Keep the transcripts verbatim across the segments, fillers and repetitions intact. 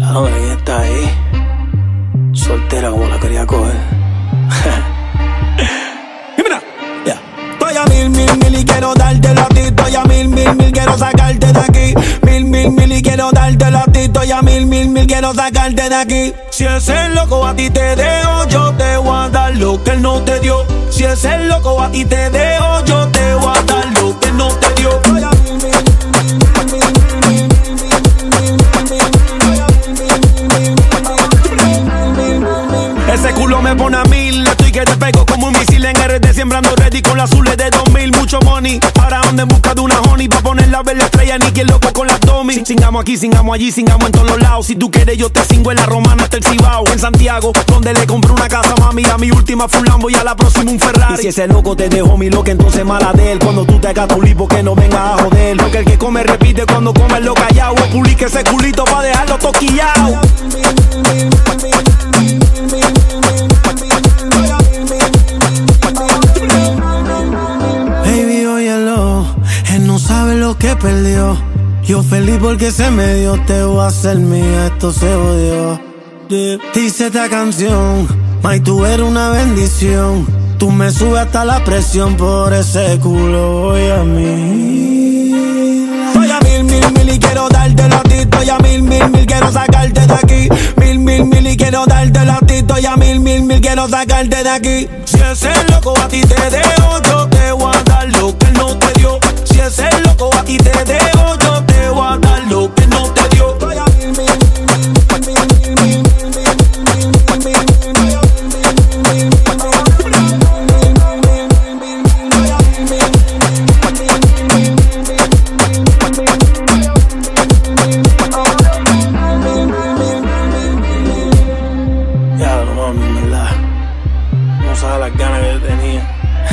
Ahora ella está ahí, soltera como la quería coger. Y mira, ya. Yeah. Estoy a mil, mil, mil y quiero dártelo a ti. Estoy a mil, mil, mil, quiero sacarte de aquí. Mil, mil, mil y quiero dártelo a ti. Estoy a mil, mil, mil, quiero sacarte de aquí. Si ese loco a ti te dejo, yo te voy a dar lo que él no te dio. Si ese loco a ti te dejo, yo te voy a dar lo que él no te dio. Estoy a mil, mil, ese culo me pone a mil. Estoy que te pego como un misil en R D, sembrando ready con las azules de dos mil. Mucho money, ahora ando en busca de una honey pa' poner la verde estrella, ni quien loco con las domi. Singamos aquí, singamos allí, singamos en todos los lados. Si tú quieres yo te singo en la Romana hasta el Cibao. En Santiago, donde le compré una casa, mami. A mi última fue un Lambo y a la próxima un Ferrari. Y si ese loco te dejó mi loca, entonces mala de él. Cuando tú te hagas tu lipo que no venga a joder. Porque el que come repite cuando come lo callao. O publique ese culito pa' dejarlo toquillao. Baby, óyelo, él no sabe lo que perdió. Yo feliz porque se me dio, te voy a hacer mía, esto se odió. Dice esta canción, May, tú eres una bendición. Tú me subes hasta la presión, por ese culo voy a mí. Estoy a mil, mil, mil y quiero dártelo a ti. Estoy a mil, mil, mil, quiero sacarte de aquí. Mil, mil, mil y quiero dártelo a ti. Estoy a mil, mil, mil, quiero sacarte de aquí. Si ese loco a ti te dejo, yo te voy a dar lo que él no te dio. Si ese loco a ti te dejo, yo te voy a dar lo que él no te dio. Estoy a mil, mil, Ya, no mami, en verdad. No sabes las ganas que yo tenía.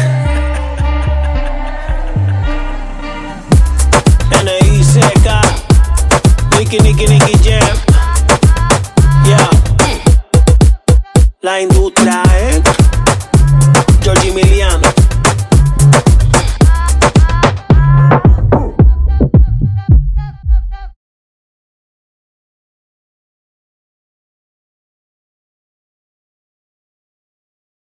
N I C K, Nicky, Nicky, Nicky Jam. Ya, yeah. La industria.